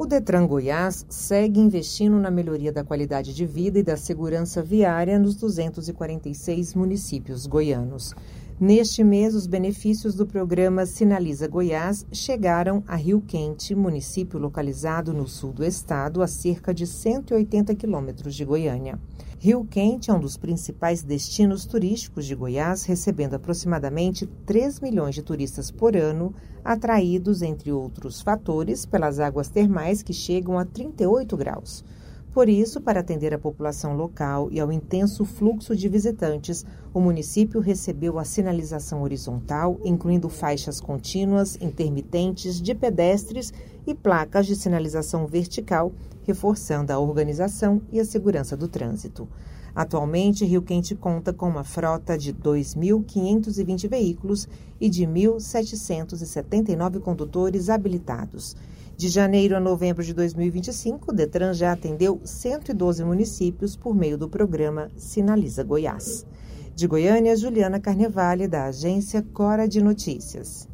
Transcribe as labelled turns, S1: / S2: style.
S1: O Detran Goiás segue investindo na melhoria da qualidade de vida e da segurança viária nos 246 municípios goianos. Neste mês, os benefícios do programa Sinaliza Goiás chegaram a Rio Quente, município localizado no sul do estado, a cerca de 180 quilômetros de Goiânia. Rio Quente é um dos principais destinos turísticos de Goiás, recebendo aproximadamente 3 milhões de turistas por ano, atraídos, entre outros fatores, pelas águas termais que chegam a 38 graus. Por isso, para atender a população local e ao intenso fluxo de visitantes, o município recebeu a sinalização horizontal, incluindo faixas contínuas, intermitentes, de pedestres e placas de sinalização vertical, reforçando a organização e a segurança do trânsito. Atualmente, Rio Quente conta com uma frota de 2.520 veículos e de 1.779 condutores habilitados. De janeiro a novembro de 2025, o Detran já atendeu 112 municípios por meio do programa Sinaliza Goiás. De Goiânia, Juliana Carnevale, da agência Cora de Notícias.